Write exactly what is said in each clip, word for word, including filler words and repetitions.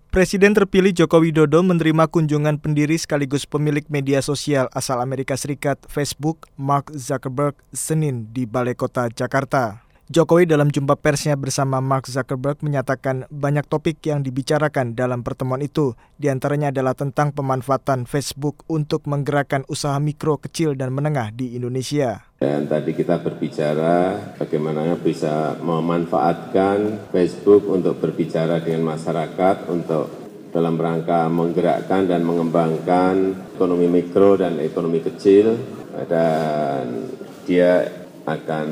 Presiden terpilih Joko Widodo menerima kunjungan pendiri sekaligus pemilik media sosial asal Amerika Serikat Facebook, Mark Zuckerberg, Senin di Balai Kota Jakarta. Jokowi dalam jumpa persnya bersama Mark Zuckerberg menyatakan banyak topik yang dibicarakan dalam pertemuan itu, diantaranya adalah tentang pemanfaatan Facebook untuk menggerakkan usaha mikro, kecil, dan menengah di Indonesia. Dan tadi kita berbicara bagaimana bisa memanfaatkan Facebook untuk berbicara dengan masyarakat untuk dalam rangka menggerakkan dan mengembangkan ekonomi mikro dan ekonomi kecil, dan dia akan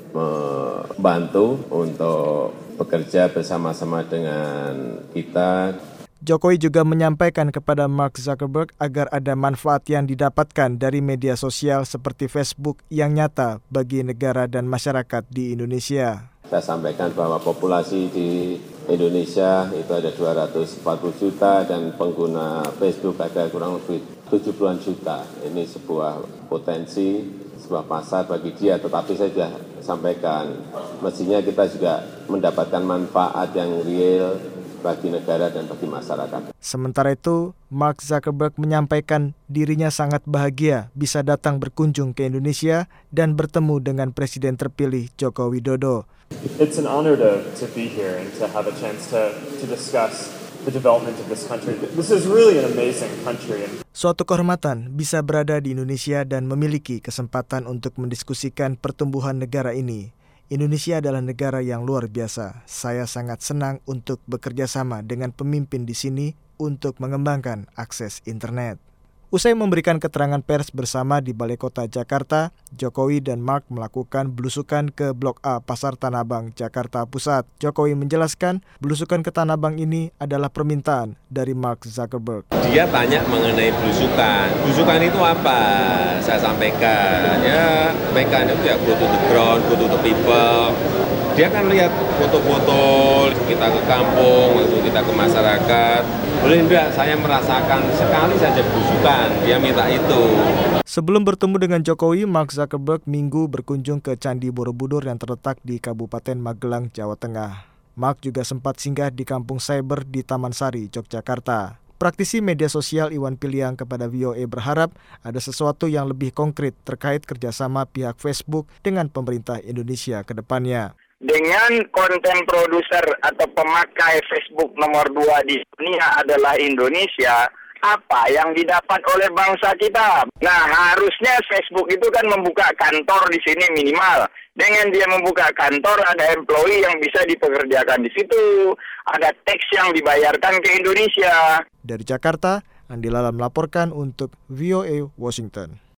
membantu untuk bekerja bersama-sama dengan kita. Jokowi juga menyampaikan kepada Mark Zuckerberg agar ada manfaat yang didapatkan dari media sosial seperti Facebook yang nyata bagi negara dan masyarakat di Indonesia. Saya sampaikan bahwa populasi di Indonesia itu ada dua ratus empat puluh juta dan pengguna Facebook ada kurang lebih tujuh puluhan juta. Ini sebuah potensi, sebuah pasar bagi dia, tetapi saya sudah sampaikan, mestinya kita juga mendapatkan manfaat yang real bagi negara dan bagi masyarakat. Sementara itu, Mark Zuckerberg menyampaikan dirinya sangat bahagia bisa datang berkunjung ke Indonesia dan bertemu dengan Presiden terpilih Joko Widodo. It's an honor to, to be here and to have a chance to, to discuss the development of this country. This is really an amazing country. Suatu kehormatan bisa berada di Indonesia dan memiliki kesempatan untuk mendiskusikan pertumbuhan negara ini. Indonesia adalah negara yang luar biasa. Saya sangat senang untuk bekerja sama dengan pemimpin di sini untuk mengembangkan akses internet. Usai memberikan keterangan pers bersama di Balai Kota Jakarta, Jokowi dan Mark melakukan belusukan ke Blok A Pasar Tanah Abang, Jakarta Pusat. Jokowi menjelaskan belusukan ke Tanah Abang ini adalah permintaan dari Mark Zuckerberg. Dia tanya mengenai belusukan. Belusukan itu apa? Saya sampaikan, ya sampaikan itu ya go to the ground, go to the people. Dia kan lihat foto-foto kita ke kampung, waktu kita ke masyarakat. Boleh enggak saya merasakan sekali saja belusukan, dia minta itu. Sebelum bertemu dengan Jokowi, Mark Zuckerberg Minggu berkunjung ke Candi Borobudur yang terletak di Kabupaten Magelang, Jawa Tengah. Mark juga sempat singgah di Kampung Cyber di Taman Sari, Yogyakarta. Praktisi media sosial Iwan Piliang kepada V O A berharap ada sesuatu yang lebih konkret terkait kerjasama pihak Facebook dengan pemerintah Indonesia ke depannya. Dengan konten produser atau pemakai Facebook nomor dua di dunia adalah Indonesia, apa yang didapat oleh bangsa kita? Nah, harusnya Facebook itu kan membuka kantor di sini minimal. Dengan dia membuka kantor, ada employee yang bisa dipekerjakan di situ, ada tax yang dibayarkan ke Indonesia. Dari Jakarta, Andi Lala melaporkan untuk V O A Washington.